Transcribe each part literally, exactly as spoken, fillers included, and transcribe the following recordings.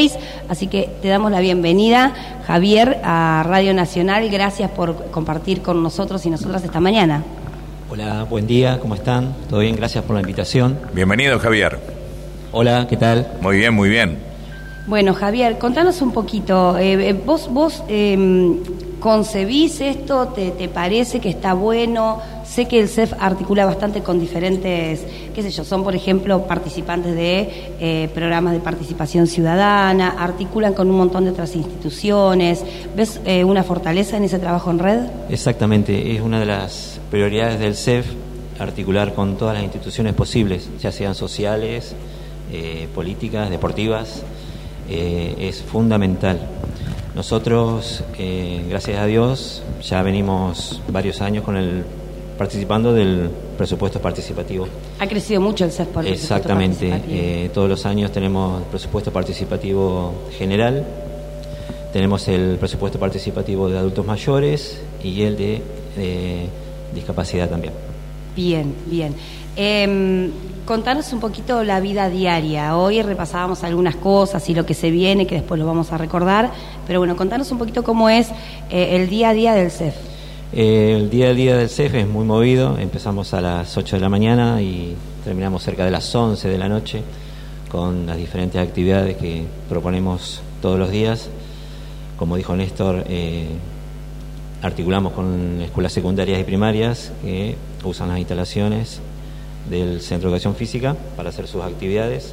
dieciséis, así que te damos la bienvenida, Javier, a Radio Nacional. Gracias por compartir con nosotros y nosotras esta mañana. Hola, buen día, ¿cómo están? ¿Todo bien? Gracias por la invitación. Bienvenido, Javier. Hola, ¿qué tal? Muy bien, muy bien. Bueno, Javier, contanos un poquito, eh, vos, vos eh, concebís esto, ¿Te, te parece que está bueno? Sé que el C E F articula bastante con diferentes, qué sé yo, son por ejemplo participantes de eh, programas de participación ciudadana, articulan con un montón de otras instituciones. ¿Ves eh, una fortaleza en ese trabajo en red? Exactamente, es una de las prioridades del C E F, articular con todas las instituciones posibles, ya sean sociales, eh, políticas, deportivas, eh, es fundamental. Nosotros, eh, gracias a Dios, ya venimos varios años con el participando del presupuesto participativo. Ha crecido mucho el C E F por el Exactamente, eh, todos los años tenemos presupuesto participativo general, tenemos el presupuesto participativo de adultos mayores y el de eh, discapacidad también. Bien, bien. Eh, contanos un poquito la vida diaria. Hoy repasábamos algunas cosas y lo que se viene, que después lo vamos a recordar, pero bueno, contanos un poquito cómo es eh, el día a día del C E F. Eh, el día a día del C E F es muy movido, empezamos a las ocho de la mañana y terminamos cerca de las once de la noche con las diferentes actividades que proponemos todos los días. Como dijo Néstor, eh, articulamos con escuelas secundarias y primarias que usan las instalaciones del Centro de Educación Física para hacer sus actividades.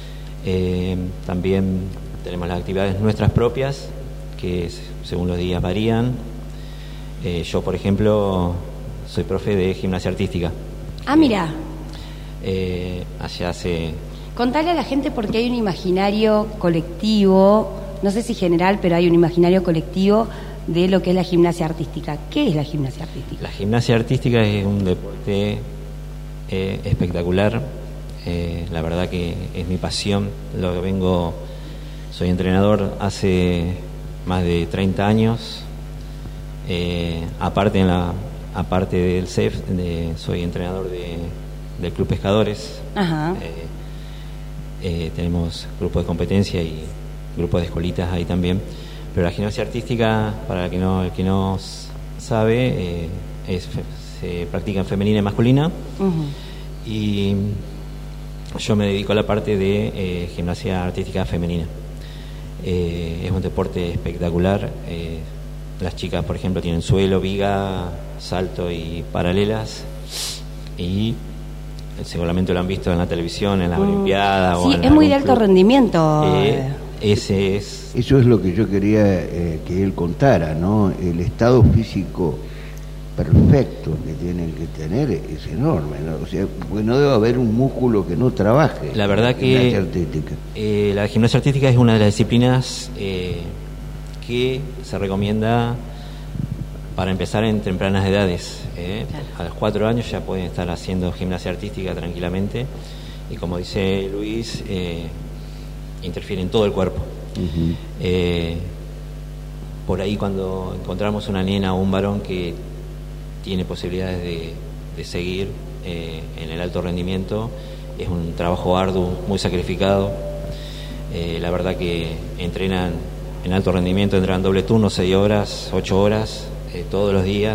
Eh, también tenemos las actividades nuestras propias que según los días varían. Eh, yo, por ejemplo, soy profe de gimnasia artística. Ah, mira. Eh, allá hace... Contale a la gente porque hay un imaginario colectivo, no sé si general, pero hay un imaginario colectivo de lo que es la gimnasia artística. ¿Qué es la gimnasia artística? La gimnasia artística es un deporte eh, espectacular. Eh, la verdad que es mi pasión. Lo que vengo, soy entrenador hace más de treinta años. Eh, aparte en la aparte del C E F, de, soy entrenador de, del Club Pescadores. Ajá. Eh, eh, tenemos grupo de competencia y grupo de escuelitas ahí también. Pero la gimnasia artística, para el que no, el que no sabe, eh, es, se practica en femenina y masculina. Uh-huh. Y yo me dedico a la parte de eh, gimnasia artística femenina. Eh, es un deporte espectacular. Eh, las chicas, por ejemplo, tienen suelo, viga, salto y paralelas. Y seguramente lo han visto en la televisión, en las uh, Olimpiadas. Sí, o en es muy de club. alto rendimiento. Eh, ese es... Eso es lo que yo quería eh, que él contara, ¿no? El estado físico perfecto que tienen que tener es enorme, ¿no? O sea, porque no debe haber un músculo que no trabaje. La verdad que gimnasia artística. Eh, la gimnasia artística es una de las disciplinas eh, que se recomienda para empezar en tempranas edades. Eh. Claro. A los cuatro años ya pueden estar haciendo gimnasia artística tranquilamente y, como dice Luis, eh, interfiere en todo el cuerpo. Uh-huh. Eh, por ahí, cuando encontramos una nena o un varón que tiene posibilidades de, de seguir eh, en el alto rendimiento, es un trabajo arduo, muy sacrificado. Eh, la verdad que entrenan en alto rendimiento, entrenan doble turno, seis horas, ocho horas, eh, todos los días,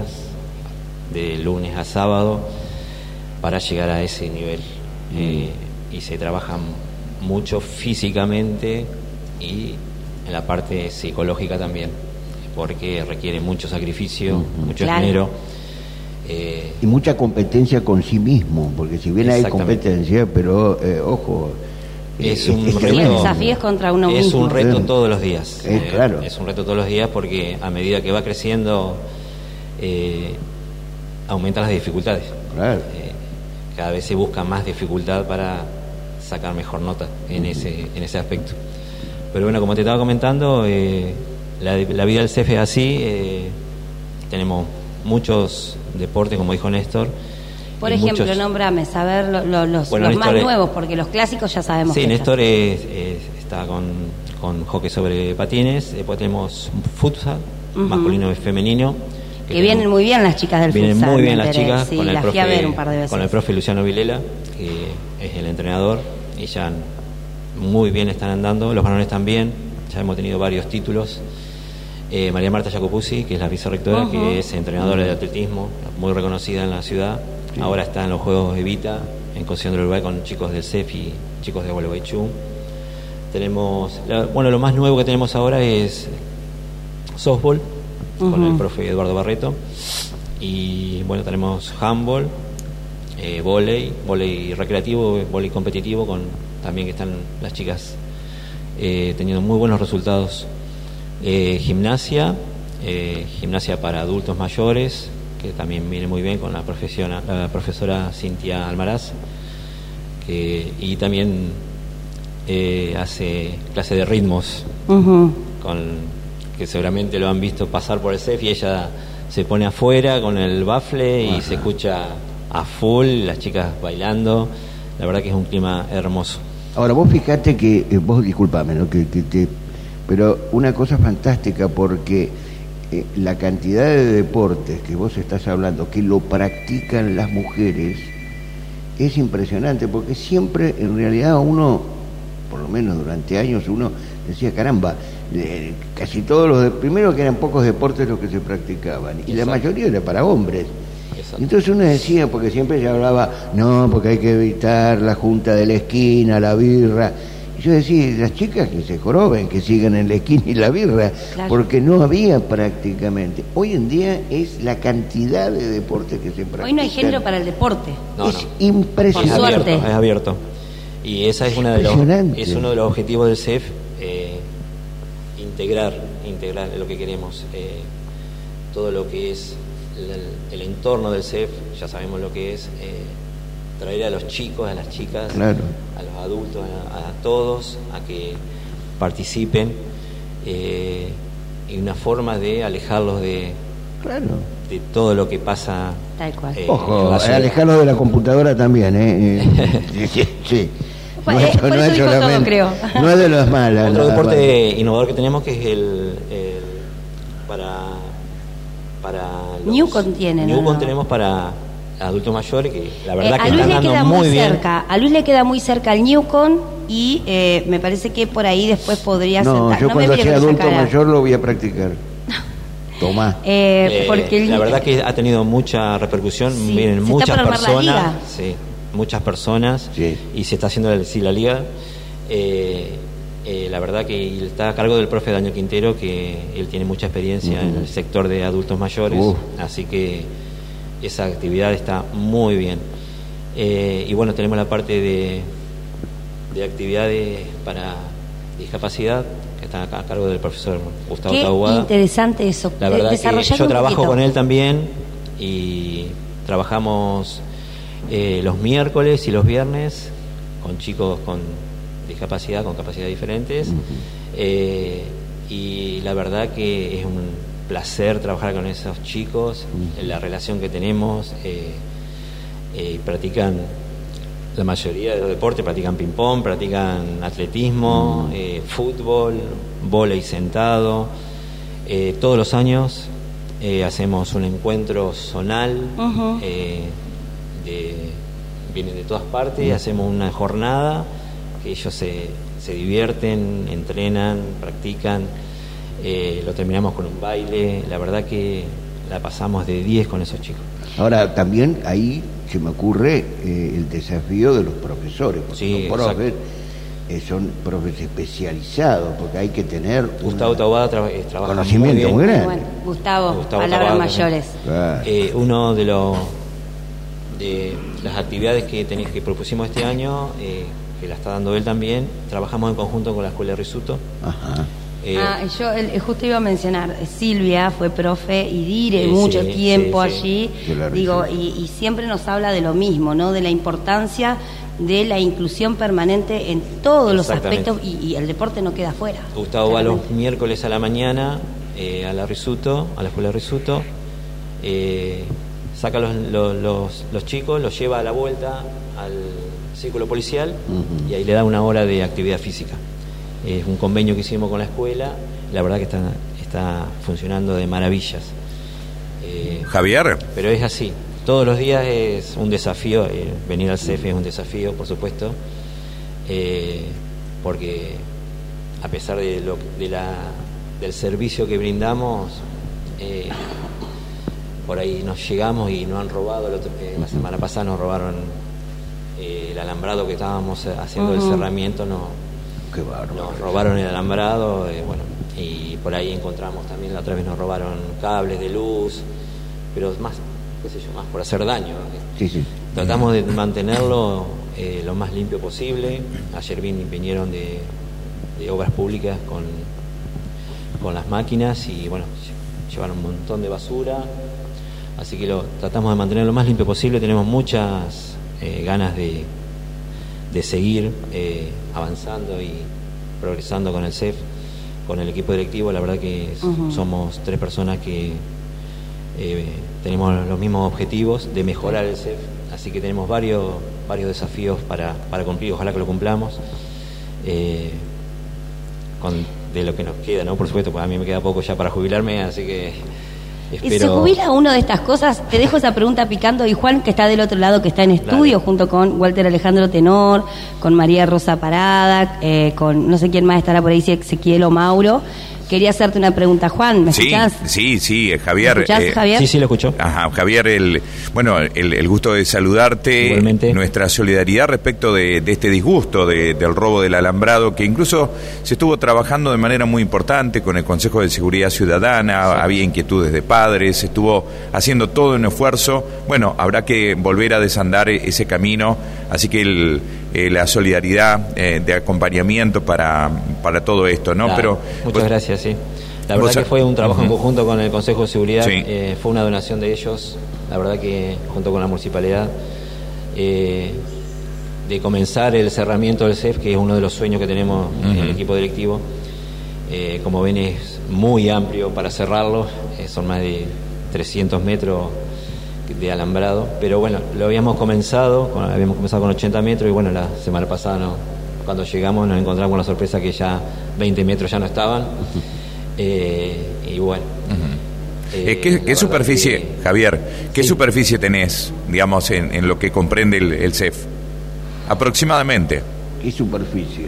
de lunes a sábado, para llegar a ese nivel. Uh-huh. Eh, y se trabajan mucho físicamente y en la parte psicológica también, porque requiere mucho sacrificio, uh-huh. mucho claro. esmero. Eh, y mucha competencia con sí mismo, porque si bien hay competencia, pero eh, ojo, es un es reto, el desafío es contra uno es mismo. un reto todos los días. Eh, eh, claro. Es un reto todos los días porque a medida que va creciendo eh, aumentan las dificultades. Claro. Eh, cada vez se busca más dificultad para sacar mejor nota en uh-huh. ese en ese aspecto. Pero bueno, como te estaba comentando, eh, la, la vida del C E F es así. Eh, tenemos muchos deportes, como dijo Néstor. Por ejemplo, muchos... nómbrame, saber lo, lo, los, bueno, los más es... nuevos, porque los clásicos ya sabemos. Sí, que Néstor es, es, está con, con hockey sobre patines. Después tenemos futsal, uh-huh. masculino y femenino. Que, que vienen muy bien las chicas del vienen futsal. Vienen muy bien las chicas, sí, con, el las profe, fui a ver un par de veces. con el profe Luciano Vilela, que es el entrenador, y ya han muy bien están andando, los varones también, ya hemos tenido varios títulos. Eh, María Marta Jacopuzzi, que es la vicerrectora, uh-huh. que es entrenadora de atletismo, muy reconocida en la ciudad, sí. Ahora está en los Juegos Evita, en Concepción del Uruguay, con chicos del C E F y chicos de Gualeguaychú. Tenemos, la, bueno, lo más nuevo que tenemos ahora es softball, uh-huh. con el profe Eduardo Barreto, y bueno, tenemos handball, eh, vóley, vóley recreativo, vóley competitivo, con también que están las chicas eh, teniendo muy buenos resultados. Eh, gimnasia, eh, gimnasia para adultos mayores, que también viene muy bien con la, la profesora Cintia Almaraz, que, y también eh, hace clase de ritmos, uh-huh. con, que seguramente lo han visto pasar por el C E F, y ella se pone afuera con el bafle y uh-huh. se escucha a full, las chicas bailando, la verdad que es un clima hermoso. Ahora vos fijate que, eh, vos disculpame, ¿no? que, que te... pero una cosa fantástica, porque eh, la cantidad de deportes que vos estás hablando, que lo practican las mujeres, es impresionante, porque siempre, en realidad, uno, por lo menos durante años, uno decía, caramba, eh, casi todos los, de, primero que eran pocos deportes los que se practicaban, y Exacto. la mayoría era para hombres. Exacto. Entonces uno decía, porque siempre se hablaba, no, porque hay que evitar la junta de la esquina, la birra. Yo decía, las chicas que se joroben, que sigan en la esquina y la birra, claro. porque no había prácticamente. Hoy en día es la cantidad de deportes que se practican. Hoy no hay género para el deporte. No, es no. impresionante. Es abierto, es abierto. Y esa es, una de los, es uno de los objetivos del C E F, eh, integrar, integrar lo que queremos. Eh, todo lo que es el, el entorno del C E F, ya sabemos lo que es. Eh, traer a los chicos, a las chicas, claro. a los adultos, a, a todos, a que participen, eh, y una forma de alejarlos de, claro. de todo lo que pasa. Tal cual. Eh, Ojo, alejarlos de la computadora también, ¿eh? eh sí. sí. Bueno, no, es, no, es todo, creo. No es de los malos. Otro no, deporte vale. innovador que tenemos, que es el, el para para los, Newcon tiene, Newcon ¿no? tenemos para adultos mayores, que la verdad eh, que a Luis están le queda dando muy muy bien. cerca, a Luis le queda muy cerca el Newcon, y eh, me parece que por ahí después podría no, sentar. Yo no, cuando sea adulto cara. mayor lo voy a practicar. Tomá. Eh, porque eh, el... la verdad que ha tenido mucha repercusión, sí, vienen muchas personas, sí, muchas personas, sí. y se está haciendo la, sí, la liga. Eh, eh, la verdad que está a cargo del profe Daniel Quintero, que él tiene mucha experiencia uh-huh. en el sector de adultos mayores, uh. así que esa actividad está muy bien. Eh, y bueno, tenemos la parte de, de actividades para discapacidad, que está a cargo del profesor Gustavo Qué Taboada. Interesante eso. La verdad que yo trabajo poquito. con él también, y trabajamos eh, los miércoles y los viernes con chicos con discapacidad, con capacidades diferentes, uh-huh. eh, y la verdad que es un placer trabajar con esos chicos, uh-huh. la relación que tenemos, eh, eh, practican la mayoría de los deportes, practican ping-pong, practican atletismo, uh-huh. eh, fútbol, vóley sentado, eh, todos los años eh, hacemos un encuentro zonal, uh-huh. eh, de, vienen de todas partes, uh-huh. hacemos una jornada que ellos se, se divierten, entrenan, practican, eh, lo terminamos con un baile, la verdad que la pasamos de diez con esos chicos. Ahora, también ahí se me ocurre eh, el desafío de los profesores, porque sí, los profes eh, son profes especializados, porque hay que tener Gustavo Taboada tra trabaja conocimiento muy, muy grande. Bueno, Gustavo, Gustavo palabras Taboada, mayores. Claro. Eh, uno de los de las actividades que, ten, que propusimos este año, eh, que la está dando él también, trabajamos en conjunto con la Escuela de Risuto. Ajá. Eh, ah, yo el, justo iba a mencionar, Silvia fue profe y dire eh, mucho sí, tiempo sí, allí, sí. digo, y, y siempre nos habla de lo mismo, ¿no? De la importancia de la inclusión permanente en todos los aspectos, y, y el deporte no queda fuera. Gustavo va los miércoles a la mañana eh, a la Risuto, a la Escuela de Risuto, eh, saca los, los, los, los chicos, los lleva a la vuelta al círculo policial, uh-huh. y ahí le da una hora de actividad física. Es un convenio que hicimos con la escuela, la verdad que está, está funcionando de maravillas. Eh, Javier. Pero es así, todos los días es un desafío, eh, venir al C E F es un desafío, por supuesto, eh, porque a pesar de lo de la del servicio que brindamos, eh, por ahí nos llegamos y nos han robado. El otro, eh, la semana pasada nos robaron eh, el alambrado que estábamos haciendo uh-huh. el cerramiento, no, Qué bárbaro. Nos robaron el alambrado, eh, bueno, y por ahí encontramos también, la otra vez nos robaron cables de luz, pero más, qué sé yo, más por hacer daño. Sí, sí. Tratamos de mantenerlo eh, lo más limpio posible. Ayer vin, vinieron de, de obras públicas con, con las máquinas y bueno, llevaron un montón de basura, así que lo tratamos de mantener lo más limpio posible. Tenemos muchas eh, ganas de, de seguir eh, avanzando y progresando con el C E F, con el equipo directivo. La verdad que es, uh-huh. somos tres personas que eh, tenemos los mismos objetivos de mejorar el C E F, así que tenemos varios varios desafíos para, para cumplir. Ojalá que lo cumplamos eh, con, de lo que nos queda, ¿no? Por supuesto, pues a mí me queda poco ya para jubilarme, así que espero... ¿Y se jubila uno de estas cosas? Te dejo esa pregunta picando. Y Juan, que está del otro lado, que está en estudio, Dale. junto con Walter Alejandro Tenor, con María Rosa Parada, eh, con no sé quién más estará por ahí, si Ezequiel o Mauro. Quería hacerte una pregunta, Juan, ¿me sí, escuchás? Sí, sí, Javier. ¿Me escuchás, eh, Javier? Sí, sí, lo escucho. Ajá, Javier, el, bueno, el, el gusto de saludarte. Igualmente. Nuestra solidaridad respecto de, de este disgusto de, del robo del alambrado, que incluso se estuvo trabajando de manera muy importante con el Consejo de Seguridad Ciudadana, sí. Había inquietudes de padres, se estuvo haciendo todo un esfuerzo. Bueno, habrá que volver a desandar ese camino, así que el... Eh, la solidaridad eh, de acompañamiento para, para todo esto, ¿no? Claro, Pero muchas vos, gracias, sí. La verdad que fue un trabajo uh-huh. en conjunto con el Consejo de Seguridad, sí. eh, fue una donación de ellos, la verdad que junto con la municipalidad, eh, de comenzar el cerramiento del C E F, que es uno de los sueños que tenemos uh-huh. en el equipo directivo. Eh, como ven, es muy amplio para cerrarlo, eh, son más de trescientos metros de alambrado, pero bueno, lo habíamos comenzado, con, habíamos comenzado con ochenta metros y bueno, la semana pasada no, cuando llegamos nos encontramos con la sorpresa que ya veinte metros ya no estaban, eh, y bueno. Uh-huh. eh, ¿Qué, qué superficie, que, Javier, qué sí. superficie tenés, digamos, en, en lo que comprende el, el C E F? Aproximadamente. ¿Qué superficie?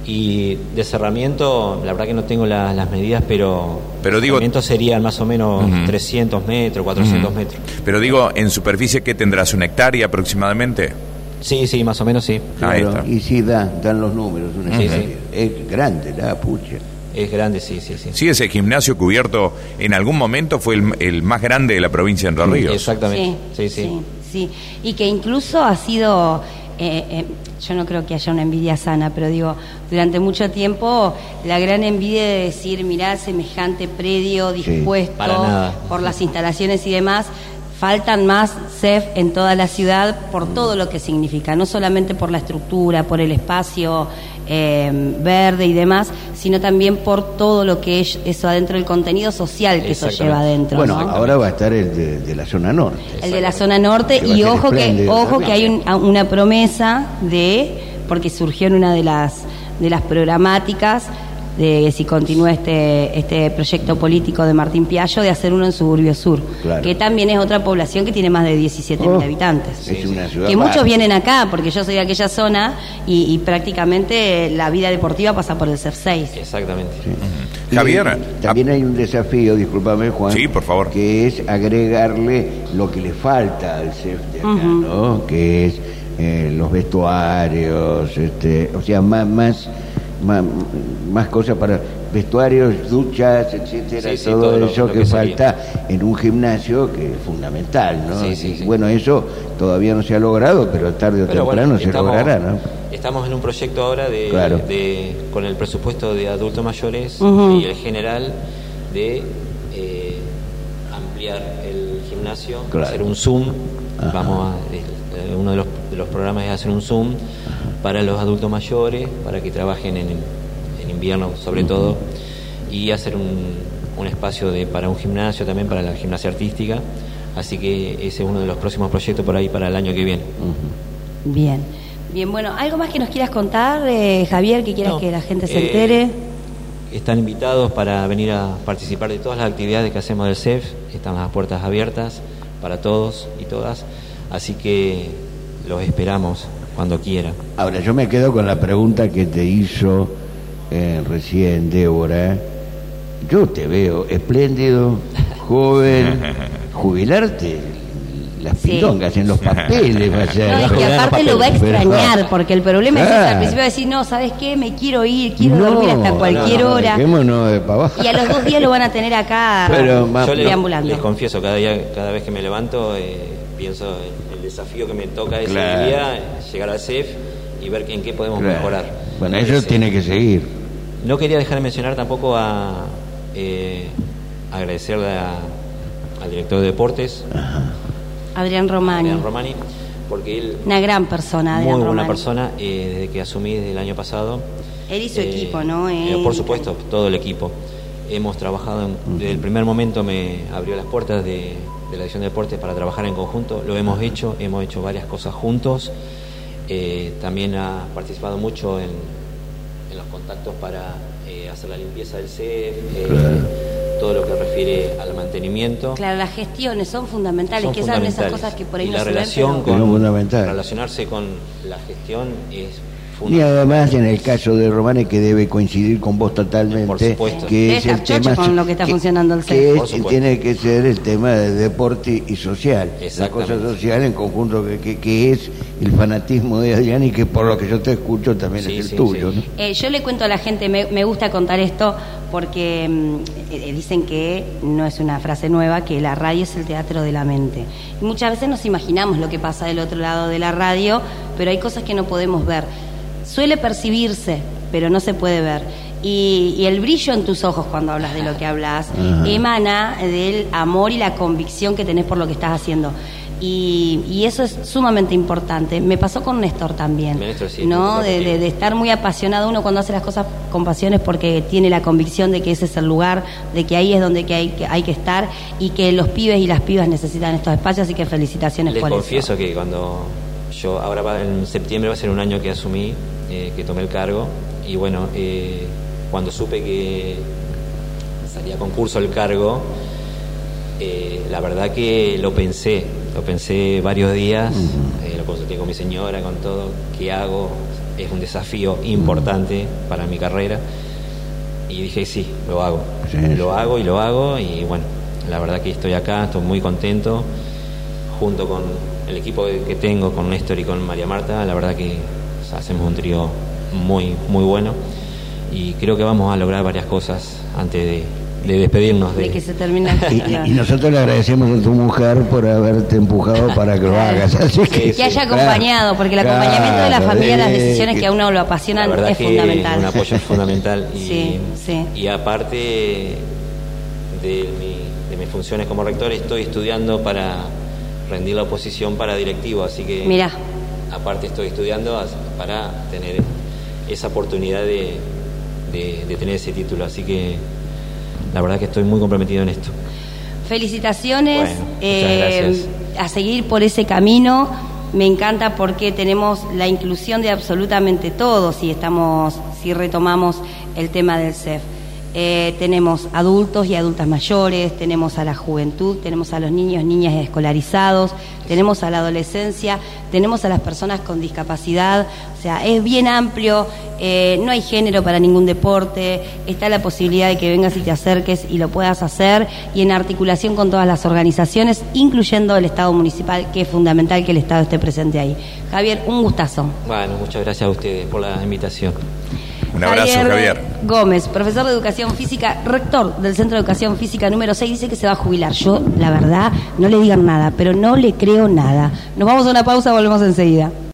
Y de cerramiento, la verdad que no tengo la, las medidas, pero, pero digo, cerramiento serían más o menos uh-huh. trescientos metros, cuatrocientos uh-huh. metros. Pero digo, en superficie, ¿qué tendrás? ¿Una hectárea aproximadamente? Sí, sí, más o menos sí. Claro, Ahí está. Y sí, dan, dan los números. Una sí, sí. Es grande la pucha. Es grande, sí, sí, sí. Sí, ese gimnasio cubierto en algún momento fue el, el más grande de la provincia de Entre Ríos. Exactamente, sí, sí, sí. sí, sí. Y que incluso ha sido... Eh, eh, yo no creo que haya una envidia sana, pero digo, durante mucho tiempo la gran envidia de decir, mirá, semejante predio dispuesto sí, por las instalaciones y demás, faltan más C E F en toda la ciudad por todo lo que significa, no solamente por la estructura, por el espacio eh, verde y demás, sino también por todo lo que es eso adentro, el contenido social que eso lleva adentro. Bueno, ¿no? ahora va a estar el de, de la zona norte. El de la zona norte, y ojo que ojo que hay un, una promesa de, porque surgió en una de las de las programáticas de si continúa este este proyecto político de Martín Piallo, de hacer uno en Suburbio Sur, claro. que también es otra población que tiene más de diecisiete mil oh, habitantes. Es una ciudad que muchos bárbara. Vienen acá, porque yo soy de aquella zona y, y prácticamente la vida deportiva pasa por el C E F seis. Exactamente. Sí. Uh-huh. Javier. Y también hay un desafío, discúlpame Juan, sí, por favor, que es agregarle lo que le falta al C E F de acá, uh-huh. ¿no? Que es eh, los vestuarios, este, o sea, más... más Más, más cosas para vestuarios, duchas, etcétera, sí, sí, todo, todo lo, eso lo que, que falta en un gimnasio, que es fundamental, ¿no? Sí, sí, y, sí. Bueno, eso todavía no se ha logrado, pero tarde o pero temprano bueno, se estamos, logrará, ¿no? Estamos en un proyecto ahora de, claro. de con el presupuesto de adultos mayores uh-huh. y el general de eh, ampliar el gimnasio, claro. hacer un Zoom. Ajá. Vamos a eh, uno de los, de los programas es hacer un Zoom para los adultos mayores, para que trabajen en, en invierno sobre uh-huh. todo, y hacer un, un espacio de, para un gimnasio también, para la gimnasia artística, así que ese es uno de los próximos proyectos por ahí para el año que viene. Uh-huh. Bien, bien, bueno, ¿algo más que nos quieras contar, eh, Javier, que quieras no, que la gente se eh, entere? Están invitados para venir a participar de todas las actividades que hacemos del C E F, están las puertas abiertas para todos y todas, así que los esperamos cuando quiera. Ahora, yo me quedo con la pregunta que te hizo eh, recién Débora. Yo te veo espléndido, joven, jubilarte, las pilongas sí. en los papeles. Va a ser, no, es que aparte lo va a extrañar, porque el problema claro. es que al principio va a decir, no, ¿sabes qué? Me quiero ir, quiero no, dormir hasta cualquier no, hora. De para abajo. Y a los dos días lo van a tener acá Pero, yo deambulando. Les, les confieso, cada día, cada vez que me levanto, eh, pienso en el desafío que me toca ese claro. día, llegar al C E F y ver en qué podemos claro. mejorar. Bueno, eso tiene que seguir. No quería dejar de mencionar tampoco a eh, agradecerle a, al director de deportes, Ajá. Adrián Romani. Adrián Romani, porque él una gran persona, Adrián muy buena Romani. persona eh, desde que asumí desde el año pasado. Él y su eh, equipo, ¿no? Él... Eh, por supuesto, todo el equipo. Hemos trabajado en, uh-huh. desde el primer momento me abrió las puertas de, de la Dirección de Deportes para trabajar en conjunto. Lo hemos hecho, hemos hecho varias cosas juntos. Eh, también ha participado mucho en, en los contactos para eh, hacer la limpieza del C E F, eh, claro. todo lo que refiere al mantenimiento. Claro, las gestiones son fundamentales, son que fundamentales. Son esas cosas que por ahí y no la se relación ven, con, fundamental. relacionarse con la gestión es y además en el caso de Romani, que debe coincidir con vos totalmente, que es el tema con lo que está que, funcionando el C E F. que es, tiene que ser el tema de deporte y social, la cosa social en conjunto, que, que, que es el fanatismo de Adrián y que por lo que yo te escucho también sí, es el sí, tuyo, sí. ¿no? Eh, yo le cuento a la gente, me, me gusta contar esto porque eh, dicen que no es una frase nueva, que la radio es el teatro de la mente. Y muchas veces nos imaginamos lo que pasa del otro lado de la radio, pero hay cosas que no podemos ver. Suele percibirse, pero no se puede ver. Y, y el brillo en tus ojos cuando hablas de lo que hablas Ajá. emana del amor y la convicción que tenés por lo que estás haciendo. Y, y eso es sumamente importante. Me pasó con Néstor también, Néstor, sí, ¿no? De, de, de estar muy apasionado uno cuando hace las cosas con pasión es porque tiene la convicción de que ese es el lugar, de que ahí es donde que hay, que hay que estar y que los pibes y las pibas necesitan estos espacios, así que felicitaciones Les por eso. Les confieso que cuando yo, ahora va, en septiembre va a ser un año que asumí, eh, que tomé el cargo, y bueno, eh, cuando supe que salía a concurso el cargo, eh, la verdad que lo pensé, lo pensé varios días, uh-huh. eh, lo consulté con mi señora, con todo, ¿qué hago? Es un desafío importante uh-huh. para mi carrera, y dije sí, lo hago, sí, lo sí. hago y lo hago, y bueno, la verdad que estoy acá, estoy muy contento, junto con el equipo que tengo, con Néstor y con María Marta, la verdad que o sea, hacemos un trío muy, muy bueno, y creo que vamos a lograr varias cosas antes de de despedirnos de, de que se termine y, y nosotros le agradecemos a tu mujer por haberte empujado para que lo hagas, así que, que sí, haya acompañado, porque el claro, acompañamiento de la familia de las decisiones que, que a uno lo apasionan es fundamental. Un apoyo es fundamental y, sí, sí. y aparte de, mi, de mis funciones como rector estoy estudiando para rendir la oposición para directivo, así que mirá, aparte estoy estudiando para tener esa oportunidad de, de, de tener ese título, así que la verdad que estoy muy comprometido en esto. Felicitaciones, bueno, eh, a seguir por ese camino. Me encanta porque tenemos la inclusión de absolutamente todos, si estamos, si retomamos el tema del C E F. Eh, tenemos adultos y adultas mayores, tenemos a la juventud, tenemos a los niños, niñas escolarizados, tenemos a la adolescencia, tenemos a las personas con discapacidad, o sea, es bien amplio, eh, no hay género para ningún deporte, está la posibilidad de que vengas y te acerques y lo puedas hacer, y en articulación con todas las organizaciones, incluyendo el Estado municipal, que es fundamental que el Estado esté presente ahí. Javier, un gustazo. Bueno, muchas gracias a ustedes por la invitación. Un abrazo, Javier, Javier Gómez, profesor de Educación Física, rector del Centro de Educación Física número seis, dice que se va a jubilar. Yo, la verdad, no le digan nada, pero no le creo nada. Nos vamos a una pausa, volvemos enseguida.